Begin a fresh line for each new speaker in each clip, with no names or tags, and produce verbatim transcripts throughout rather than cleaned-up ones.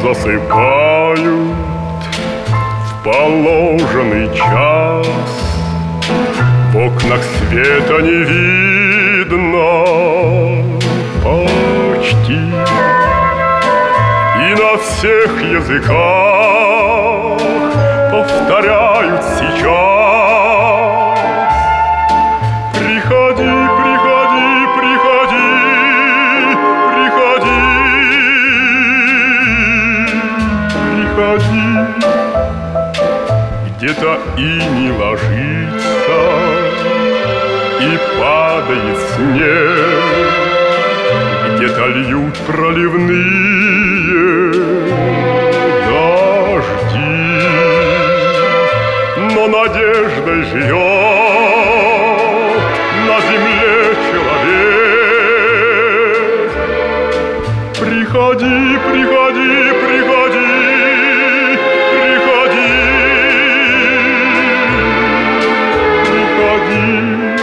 засыпают в положенный час. В окнах света не видно почти, и на всех языках повторяют сейчас: приходи, приходи, приходи, приходи, приходи. Где-то иней ложится и падает снег, где-то льют проливные дожди, но надеждой живет на земле человек. Приходи, приходи, приходи, приходи, приходи.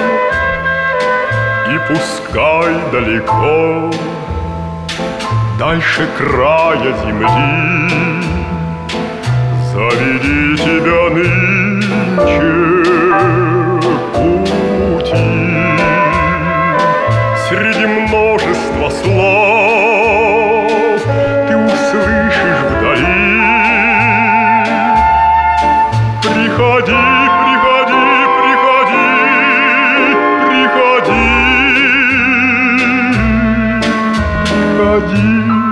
И пускай далеко, дальше края земли, заведи тебя нынче пути. Среди множества слов ты услышишь вдали: приходи, приходи, приходи, приходи, приходи.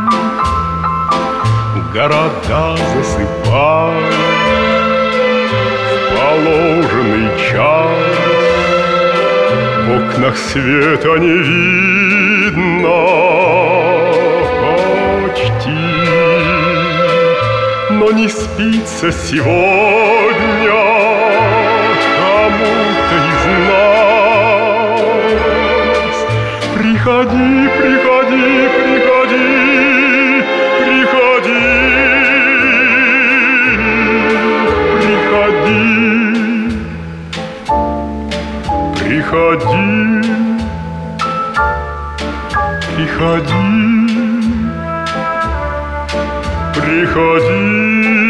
Города засыпают в положенный час. В окнах света не видно почти, но не спится сегодня кому-то из нас. Приходи, приходи, приходи, приходи, приходи, приходи, приходи, приходи.